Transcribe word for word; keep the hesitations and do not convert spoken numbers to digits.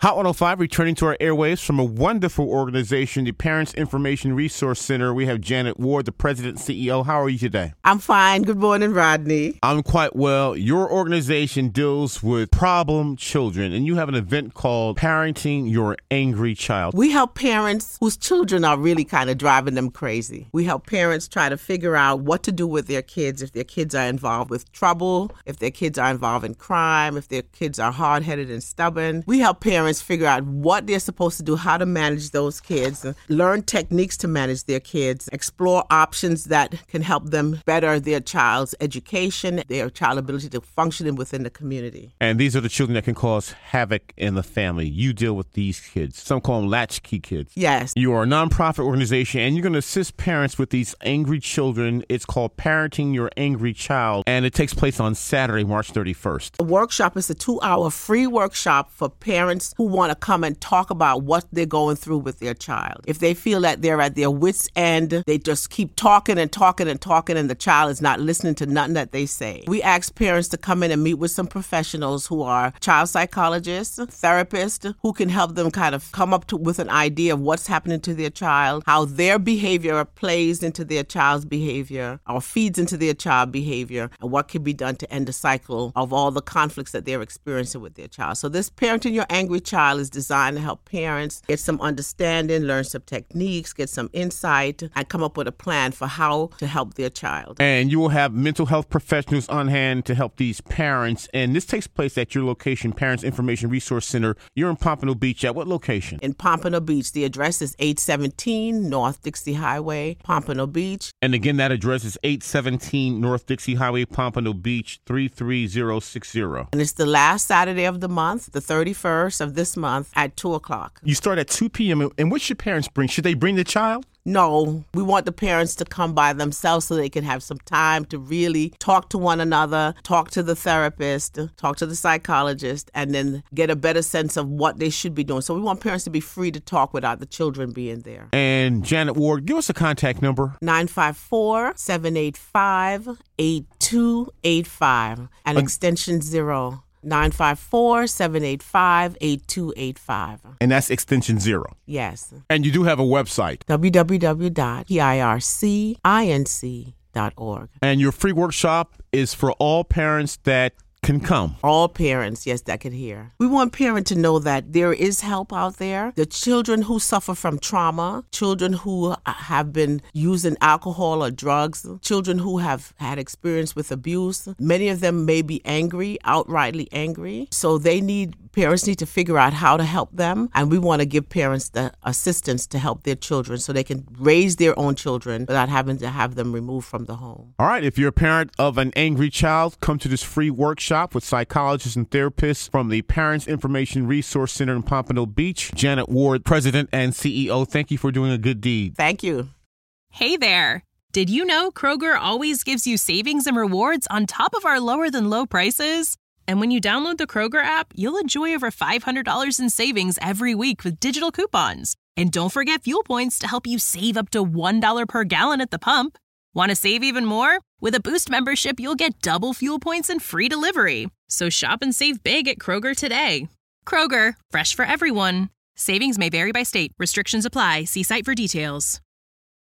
Hot one oh five returning to our airwaves from a wonderful organization, the Parents Information Resource Center. We have Janet Ward, the president and C E O. How are you today? I'm fine. Good morning, Rodney. I'm quite well. Your organization deals with problem children, and you have an event called Parenting Your Angry Child. We help parents whose children are really kind of driving them crazy. We help parents try to figure out what to do with their kids if their kids are involved with trouble, if their kids are involved in crime, if their kids are hard-headed and stubborn. We help parents figure out what they're supposed to do, how to manage those kids, learn techniques to manage their kids, explore options that can help them better their child's education, their child's ability to function within the community. And these are the children that can cause havoc in the family. You deal with these kids. Some call them latchkey kids. Yes. You are a nonprofit organization, and you're going to assist parents with these angry children. It's called Parenting Your Angry Child, and it takes place on Saturday, March thirty-first. The workshop is a two-hour free workshop for parents who want to come and talk about what they're going through with their child. If they feel that they're at their wits' end, they just keep talking and talking and talking, and the child is not listening to nothing that they say. We ask parents to come in and meet with some professionals who are child psychologists, therapists, who can help them kind of come up to, with an idea of what's happening to their child, how their behavior plays into their child's behavior or feeds into their child behavior, and what can be done to end the cycle of all the conflicts that they're experiencing with their child. So this Parenting Your Angry Child is designed to help parents get some understanding, learn some techniques, get some insight, and come up with a plan for how to help their child. And you will have mental health professionals on hand to help these parents. And this takes place at your location, Parents Information Resource Center. You're in Pompano Beach. At what location? In Pompano Beach. The address is eight seventeen North Dixie Highway, Pompano Beach. And again, that address is eight seventeen North Dixie Highway, Pompano Beach, three three zero six zero. And it's the last Saturday of the month, the thirty-first of this month at two o'clock. You start at two p.m. And what should parents bring? Should they bring the child? No, we want the parents to come by themselves so they can have some time to really talk to one another, talk to the therapist, talk to the psychologist, and then get a better sense of what they should be doing. So we want parents to be free to talk without the children being there. And Janet Ward, give us a contact number. nine five four, seven eight five, eight two eight five and extension zero. nine five four, seven eight five, eight two eight five. And that's extension zero. Yes. And you do have a website. w w w dot p i r c inc dot org. And your free workshop is for all parents that can come. All parents, yes, that can hear. We want parents to know that there is help out there. The children who suffer from trauma, children who have been using alcohol or drugs, children who have had experience with abuse, many of them may be angry, outrightly angry. So they need, parents need to figure out how to help them. And we want to give parents the assistance to help their children so they can raise their own children without having to have them removed from the home. All right. If you're a parent of an angry child, come to this free workshop with psychologists and therapists from the Parents Information Resource Center in Pompano Beach. Janet Ward, president and C E O, thank you for doing a good deed. Thank you. Hey there. Did you know Kroger always gives you savings and rewards on top of our lower than low prices? And when you download the Kroger app, you'll enjoy over five hundred dollars in savings every week with digital coupons. And don't forget fuel points to help you save up to one dollar per gallon at the pump. Want to save even more? With a Boost membership, you'll get double fuel points and free delivery. So shop and save big at Kroger today. Kroger, fresh for everyone. Savings may vary by state. Restrictions apply. See site for details.